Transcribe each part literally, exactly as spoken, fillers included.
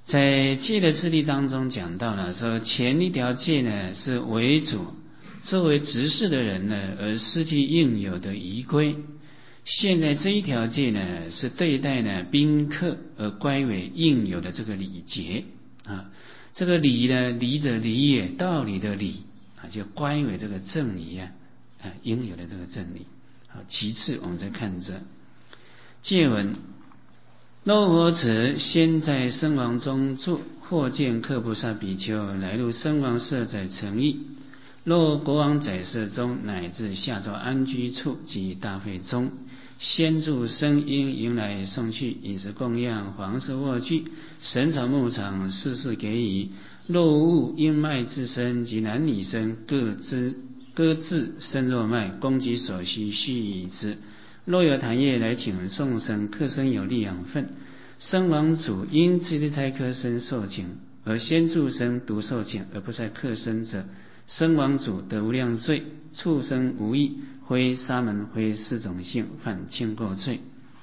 在戒的次第当中讲到了，说前一条戒呢是为主作为执事的人呢而失去应有的仪规，现在这一条戒呢是对待呢宾客而乖为应有的这个礼节啊，这个礼呢，礼者礼也，道理的理啊，就乖为这个正理啊，啊应有的这个正理。好，其次我们再看这戒文。若佛子先在僧王中住，或见客菩萨比丘来入僧王舍在城邑。若国王宰舍中，乃至下座安居处及大会中，先住僧应迎来送去，饮食供养，黄色卧具，神草牧场，事事给予。若物因脉自身及男女生各自各自身若脉，供给所需，须以之。若有坛业来请众生，客生有利养分，僧王主因自利差客生受请，而先住生独受请，而不在客生者，僧王主得无量罪，畜生无益，非沙门非四种性，犯轻过罪。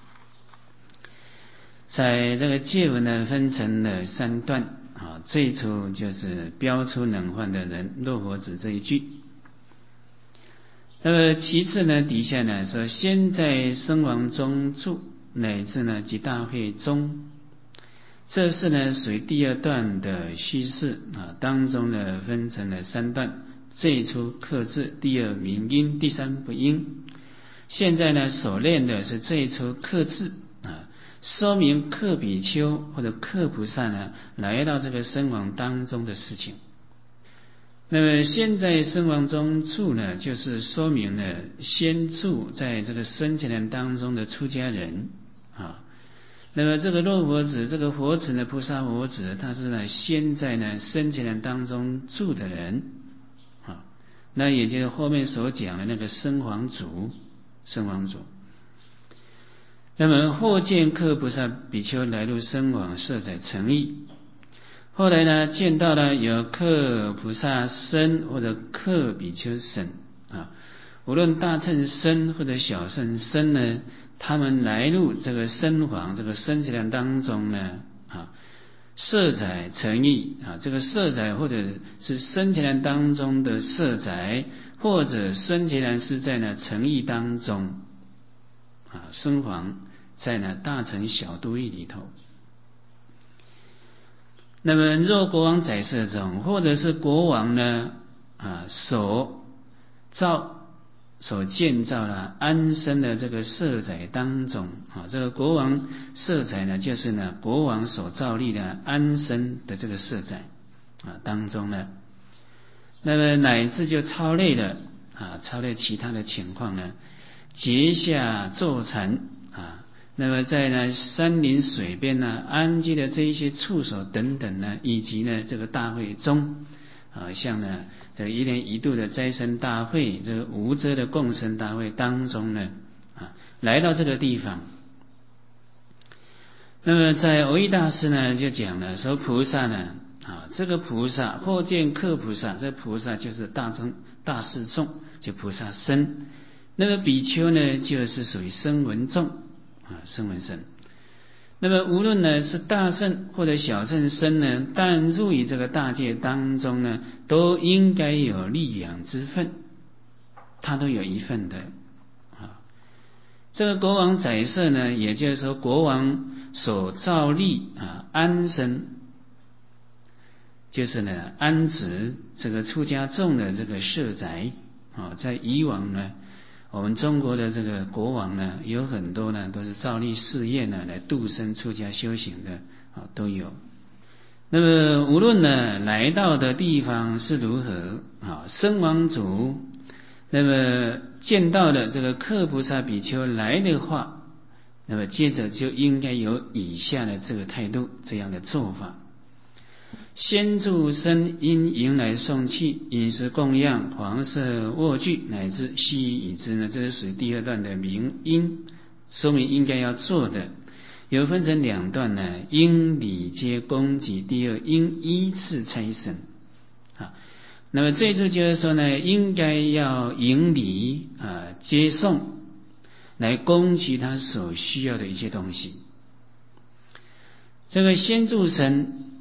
在这个戒文呢，分成了三段啊，最初就是标出能犯的人，若佛子这一句。那么其次呢，底下呢说先在僧王中住，乃至呢及大会中，这是呢属于第二段的叙事啊，当中呢分成了三段，最初克制，第二明因，第三不因。现在呢所练的是最初克制啊，说明克比丘或者克菩萨呢来到这个僧王当中的事情。那么先在僧王中住呢，就是说明了先住在这个僧伽蓝当中的出家人啊。那么这个若佛子，这个佛子呢，菩萨佛子，他是呢先在呢僧伽蓝当中住的人啊。那也就是后面所讲的那个僧王族，僧王族。那么或见客菩萨比丘来入僧王舍在城邑。后来呢，见到了有客菩萨僧或者客比丘僧啊，无论大乘僧或者小乘僧呢，他们来入这个僧房这个僧伽蓝当中呢啊，舍宅城邑啊，这个舍宅或者是僧伽蓝当中的舍宅，或者僧伽蓝是在呢城邑当中啊，僧房在呢大城小都邑里头。那么若国王宰舍中，或者是国王呢啊所造所建造了安身的这个舍宅当中啊，这个国王舍宅呢，就是呢国王所造立的安身的这个舍宅啊当中呢，那么乃至就超类的啊超类其他的情况呢，结下坐禅啊。那么在呢山林水边呢安居的这一些处所等等呢，以及呢这个大会中啊，像呢这个一年一度的斋僧大会，这个无遮的共生大会当中呢啊，来到这个地方。那么在蕅益大师呢就讲了说，菩萨呢啊，这个菩萨或见客菩萨，这菩萨就是大众大士众，就菩萨僧。那么比丘呢就是属于声闻众啊，声闻僧。那么无论呢是大乘或者小乘僧呢，但入于这个大戒当中呢，都应该有利养之分，他都有一份的啊。这个国王宰舍呢，也就是说国王所造立啊安身，就是呢安置这个出家众的这个舍宅啊，在以往呢。我们中国的这个国王呢，有很多呢都是造立寺院呢来度生出家修行的啊，都有。那么无论呢来到的地方是如何啊，僧王族那么见到的这个客菩萨比丘来的话，那么接着就应该有以下的这个态度，这样的做法。先住僧因迎来送去，饮食供养，黄色卧具，乃至须臾已之呢，这是属于第二段的明因，说明应该要做的。有分成两段呢，应礼接供给，第二应依次差生啊。那么这处就是说呢，应该要迎礼啊，接送来供给他所需要的一些东西。这个先住僧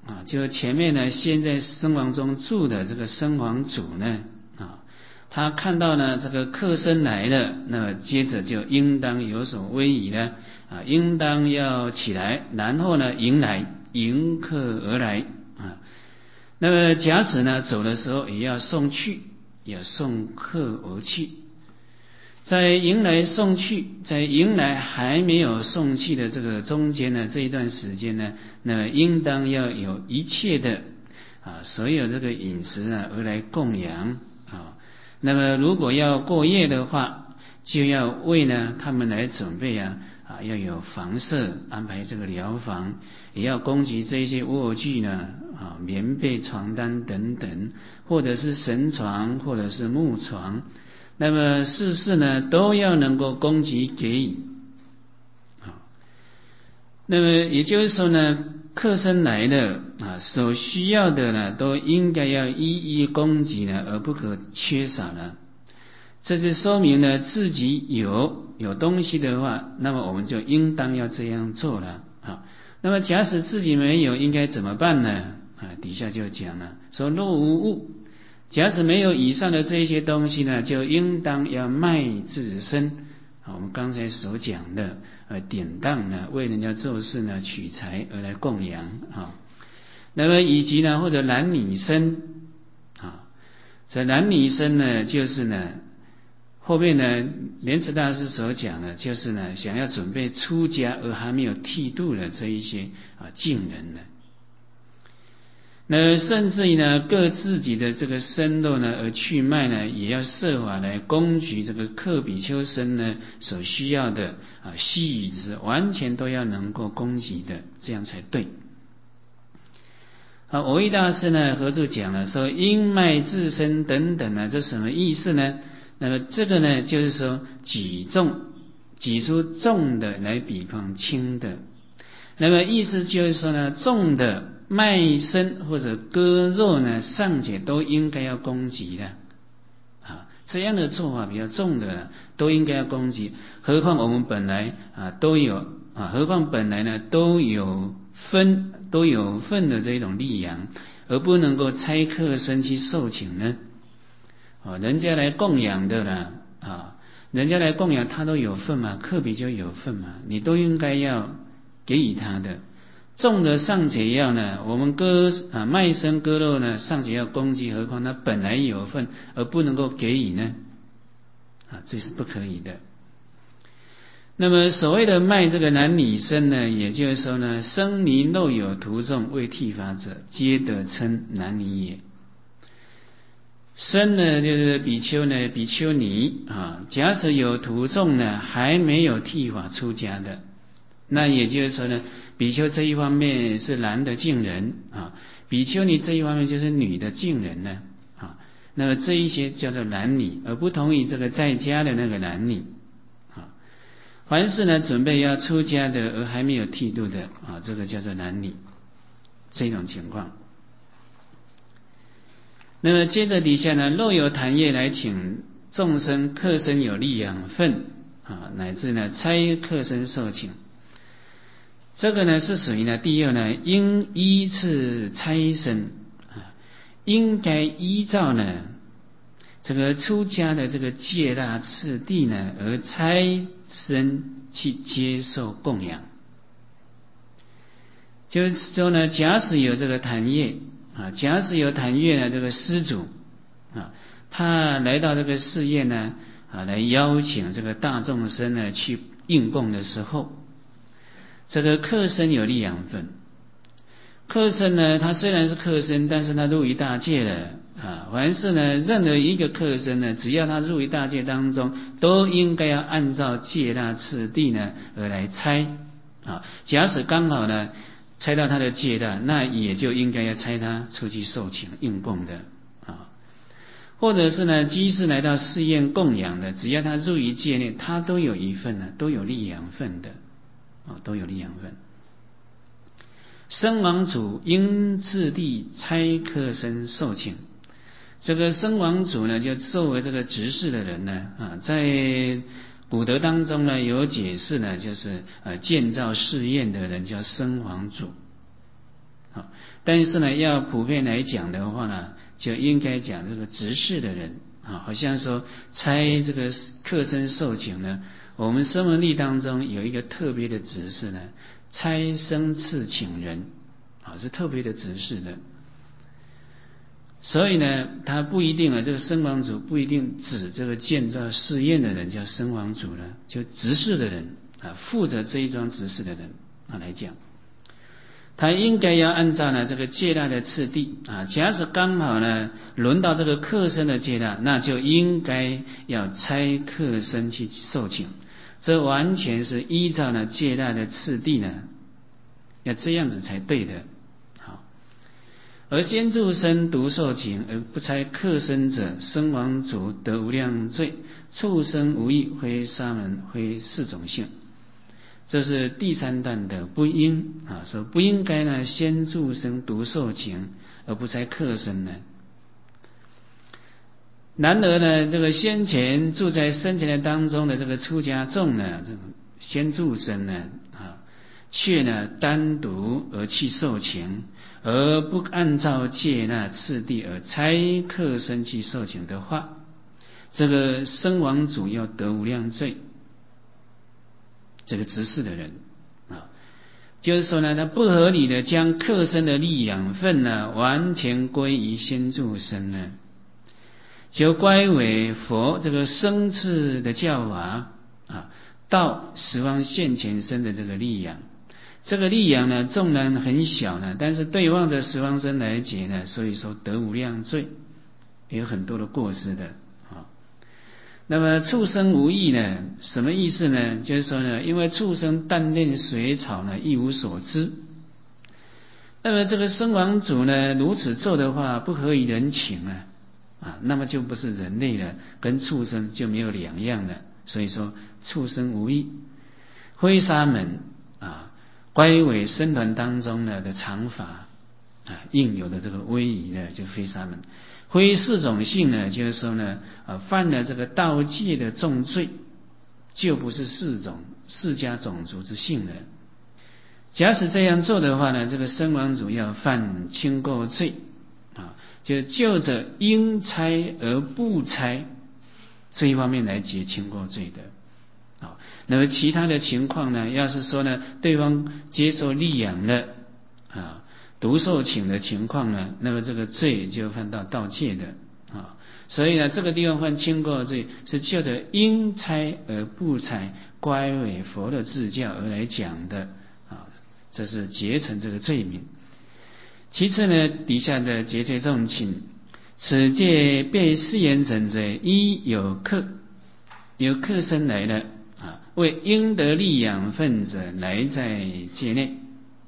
啊，就前面呢，现在僧王中住的这个僧王主呢，啊，他看到呢这个客僧来了，那么接着就应当有所威仪呢，啊，应当要起来，然后呢迎来迎客而来啊。那么假使呢走的时候也要送去，也送客而去。在迎来送去，在迎来还没有送去的这个中间呢，这一段时间呢，那么应当要有一切的啊，所有这个饮食呢而来供养啊。那么如果要过夜的话，就要为呢他们来准备啊啊，要有房舍，安排这个疗房，也要供给这些卧具呢啊，棉被、床单等等，或者是神床，或者是木床。那么事事呢都要能够供给给予，啊，那么也就是说呢，客僧来了啊，所需要的呢都应该要一一供给呢，而不可缺少呢。这是说明呢自己有有东西的话，那么我们就应当要这样做了啊。那么假使自己没有，应该怎么办呢？啊，底下就讲了，说若无物。假使没有以上的这些东西呢，就应当要卖自身。我们刚才所讲的，呃，典当呢，为人家做事呢，取财而来供养啊。那么以及呢，或者男女生啊，这男女生呢，就是呢，后面呢，莲池大师所讲的，就是呢，想要准备出家而还没有剃度的这一些啊净人呢。那甚至于呢，各自己的这个身肉呢，而去卖呢，也要设法来供给这个客比丘僧呢所需要的啊细雨之，完全都要能够供给的，这样才对。啊，蕅益大师呢合著讲了说，应卖自身等等呢，这什么意思呢？那么这个呢，就是说举重，举出重的来比方轻的，那么意思就是说呢，重的卖身或者割肉呢，尚且都应该要供给的啊，这样的做法比较重的都应该要供给，何况我们本来啊都有啊，何况本来呢都有分都有份的这种利养，而不能够差客僧去受请呢？啊，人家来供养的呢啊，人家来供养他都有份嘛，客比就有份嘛，你都应该要给予他的。重的尚且要呢，我们割啊卖身割肉呢，尚且要供给，何况他本来有份而不能够给予呢？啊，这是不可以的。那么所谓的卖这个男女身呢，也就是说呢，僧尼若有徒众未剃发者，皆得称男女也。僧呢，就是比丘呢，比丘尼啊，假使有徒众呢，还没有剃发出家的，那也就是说呢，比丘这一方面是男的净人啊，比丘尼这一方面就是女的净人呢啊。那么这一些叫做男女，而不同于这个在家的那个男女啊。凡是呢准备要出家的而还没有剃度的啊，这个叫做男女这种情况。那么接着底下呢，若有坛业来请众生，客僧有利养分啊，乃至呢差客僧受请。这个呢是属于呢第二呢，应依次差僧啊，应该依照呢这个出家的这个戒大次第呢，而差僧去接受供养。就是说呢，假使有这个坛业啊，假使有坛业呢这个施主啊，他来到这个寺院呢啊，来邀请这个大众生呢去应供的时候，这个客僧有利养分。客僧呢，他虽然是客僧，但是他入于大戒了啊。凡是呢，任何一个客僧呢，只要他入于大戒当中，都应该要按照戒大次第呢而来差啊。假使刚好呢差到他的戒大，那也就应该要差他出去受请应供的啊。或者是呢，居士来到寺院供养的，只要他入于戒内，他都有一份呢，都有利养分的。啊，都有利养分。僧王主应次第差客僧受请。这个僧王主呢，就作为这个执事的人呢，啊，在古德当中呢有解释呢，就是呃建造寺院的人叫僧王主。 啊。但是呢，要普遍来讲的话呢，就应该讲这个执事的人啊，好像说猜这个客身受请呢，我们声闻力当中有一个特别的执事呢，猜生次请人啊，是特别的执事的。所以呢，他不一定啊，这个声王主不一定指这个建造寺院的人叫声王主了，就执事的人啊，负责这一桩执事的人啊来讲，他应该要按照呢这个接纳的次第啊，假使刚好呢轮到这个客身的接纳，那就应该要差客身去受请，这完全是依照呢接纳的次第呢，要这样子才对的。而先住身独受请而不差客身者，声王主得无量罪，畜生无益，非沙门，非四种性。这是第三段的不应啊，说不应该呢先住身独受请而不差客身呢。然而呢，这个先前住在生前的当中的这个出家众呢，这个先住身呢啊，却呢单独而去受请，而不按照戒那次第而差客身去受请的话，这个声王主要得无量罪。这个执事的人啊，就是说呢，他不合理的将客身的力养分呢，完全归于先住身呢，就乖违佛这个生次的教法啊，到十方现前身的这个力养。这个力养呢，纵然很小呢，但是对望的十方身来解呢，所以说得无量罪，也有很多的过失的啊。那么畜生无益呢，什么意思呢？就是说呢，因为畜生但恋水草呢，一无所知。那么这个声王主呢，如此做的话，不合于人情啊，啊，那么就不是人类了，跟畜生就没有两样了。所以说畜生无益，非沙门啊，乖违僧团当中呢的常法啊，应有的这个威仪呢，就非沙门。非四种性呢，就是说呢，啊，犯了这个道戒的重罪，就不是四种四家种族之性了。假使这样做的话呢，这个声王主要犯轻过罪啊，就就着应差而不差这一方面来结轻过罪的。啊，那么其他的情况呢，要是说呢，对方接受力养了啊，独受请的情况呢，那么这个罪就犯到盗戒的啊。所以呢，这个地方犯轻过罪是就着应差而不差，乖违佛的自教而来讲的啊，这是结成这个罪名。其次呢，底下的结罪重请，此戒被誓言整者，一有客有客身来了啊，为应得力养分者来在戒内。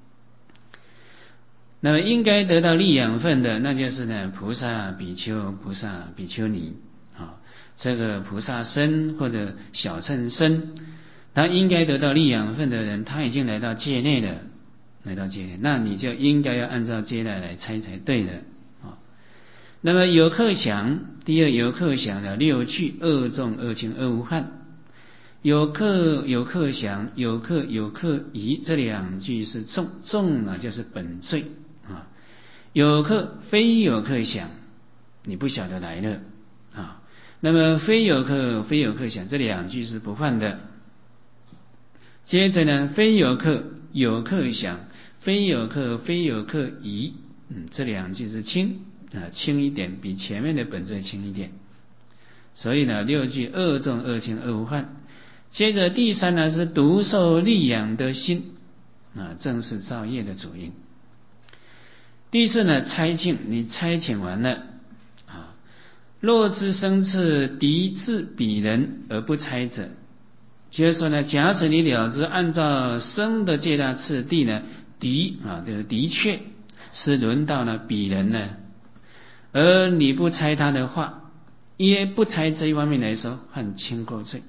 那么应该得到力养分的，那就是呢菩萨比丘、菩萨比丘尼啊，这个菩萨身或者小乘身，他应该得到力养分的人，他已经来到戒内了，来到戒内，那你就应该要按照戒内来猜才对的啊。那么有客想，第二有客想的六句，二重二轻二无憾。有客有客想，有客有客疑，这两句是重，重呢就是本罪啊。有客非有客想，你不晓得来了啊。那么非有客非有客想，这两句是不犯的。接着呢，非有客有客想，非有客非有客疑，嗯，这两句是轻啊，轻一点，比前面的本罪轻一点。所以呢，六句二重二轻二无憾。接着第三呢是独受力养的心啊，正是造业的主因。第四呢，差请，你差遣完了啊，若知生次敌至彼人而不差者，就是说呢，假使你了知按照生的戒大次第呢，敌啊，这个的确是轮到了彼人呢，而你不差他的话，也不差这一方面来说，犯轻过罪。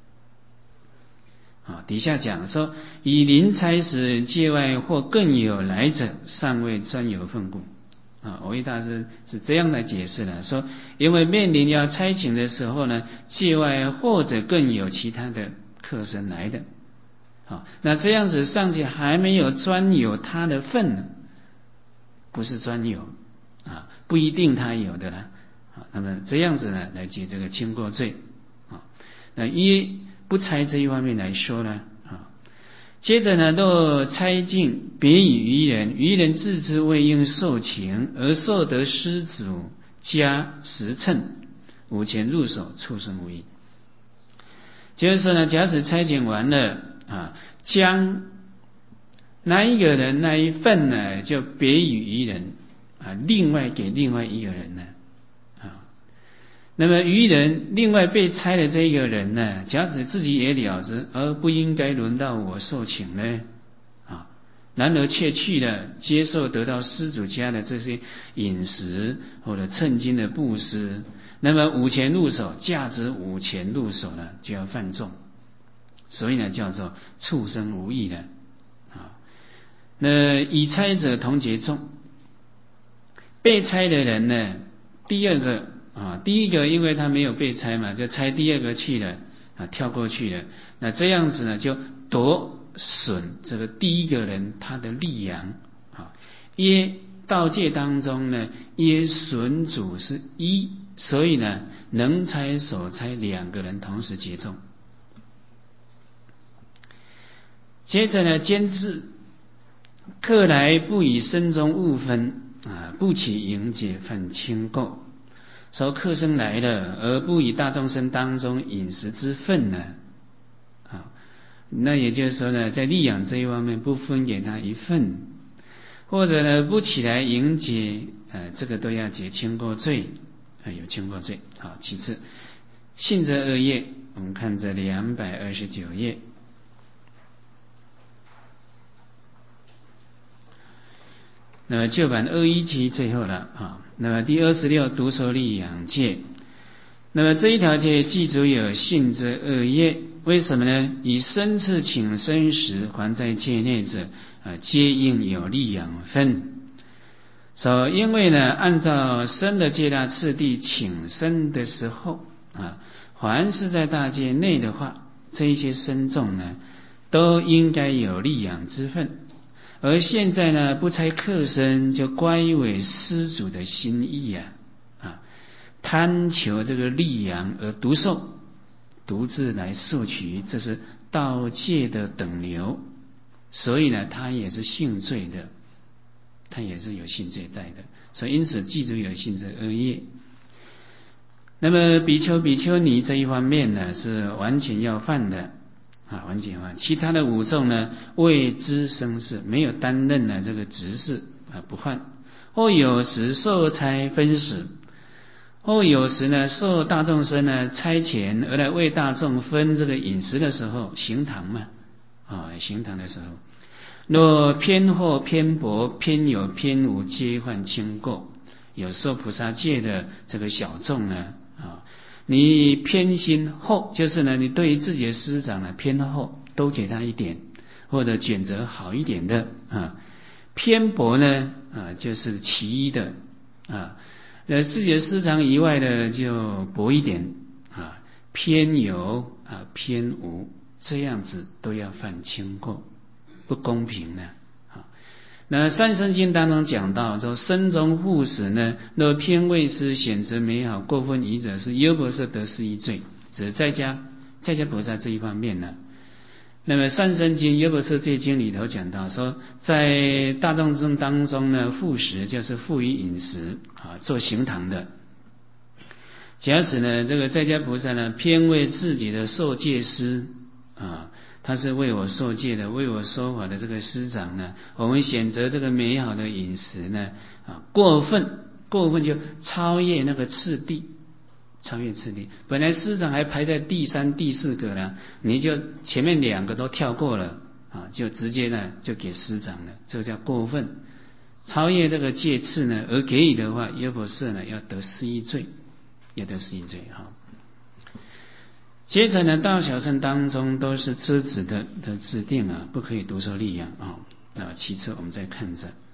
啊，底下讲说，以临差时界外或更有来者，尚未专有分故。啊，藕益大师是这样来解释的，说因为面临要差请的时候呢，界外或者更有其他的客身来的。好，那这样子尚且还没有专有他的份呢， 不是专有啊，不一定他有的啦。啊，那么这样子呢，来解这个轻过罪啊。那依不猜这一方面来说呢，啊，接着呢，若猜尽别以愚人，愚人自知未应受情，而受得施主加时称，五钱入手，畜生无益。就是说呢，假使差遣完了啊，将那一个人那一份呢，就别于愚人啊，另外给另外一个人呢啊。那么愚人另外被差的这一个人呢，假使自己也了知，而不应该轮到我受请呢啊，然而却去了接受得到施主家的这些饮食或者称金的布施。那么五钱入手，价值五钱入手呢，就要犯众，所以呢叫做畜生无益的啊。那以差者同结众，被差的人呢，第二个啊，第一个因为他没有被差嘛，就差第二个去了啊，跳过去了。那这样子呢，就夺损这个第一个人他的利养啊。耶道戒当中呢，耶损主是一。所以呢，能差所差两个人同时结众。接着呢，监制客来不以身中物分啊，不起迎接犯轻垢。说客生来了，而不以大众生当中饮食之分呢啊，那也就是说呢，在利养这一方面不分给他一份，或者呢不起来迎接，呃，这个都要结轻垢罪。有轻过罪。好，其次信则恶业，我们看这两百二十九页。那么旧版二一七最后了啊。那么第二十六独守利养戒，那么这一条戒既足有信则恶业，为什么呢？以生次请生时还在戒内者啊，皆应有利养分。说、so, 因为呢，按照生的戒大次第请生的时候啊，凡是在大戒内的话，这一些生众呢，都应该有利养之分。而现在呢，不差客生，就乖违施主的心意啊，啊，贪求这个利养而独受，独自来受取，这是盗戒的等流，所以呢，他也是性罪的。他也是有性罪带的，所以因此记住有性罪恶业。那么比丘比丘尼这一方面呢，是完全要犯的啊，完全要犯。其他的五众呢，未知生事，没有担任呢这个执事啊，不犯。或有时受差分食，或有时呢受大众生呢差遣而来为大众分这个饮食的时候，行堂嘛啊，行堂的时候。若偏或偏薄偏有偏无，皆犯轻垢。有受菩萨戒的这个小众呢啊，你偏心厚，就是呢你对于自己的师长呢偏厚，多给他一点，或者选择好一点的啊。偏薄呢啊，就是其一的啊，呃自己的师长以外的就薄一点啊。偏有啊偏无，这样子都要犯轻垢。不公平呢啊！那三生经当中讲到说，生中护死呢，若偏为师选择美好，过分疑者，是优婆塞得失一罪。只是在家在家菩萨这一方面呢，那么三生经优婆塞戒经里头讲到说，在大众中当中呢，护食就是富于饮食啊，做行堂的。假使呢，这个在家菩萨呢，偏为自己的受戒师啊。他是为我受戒的，为我说法的这个师长呢，我们选择这个美好的饮食呢，啊，过分过分就超越那个次第，超越次第。本来师长还排在第三、第四个呢，你就前面两个都跳过了啊，就直接呢就给师长了，这个叫过分，超越这个戒次呢，而给予的话，优婆塞呢要得失一罪，要得失一罪哈。接着呢，大小乘当中都是遮止的的制定啊，不可以独受利养啊。那其次我们再看着。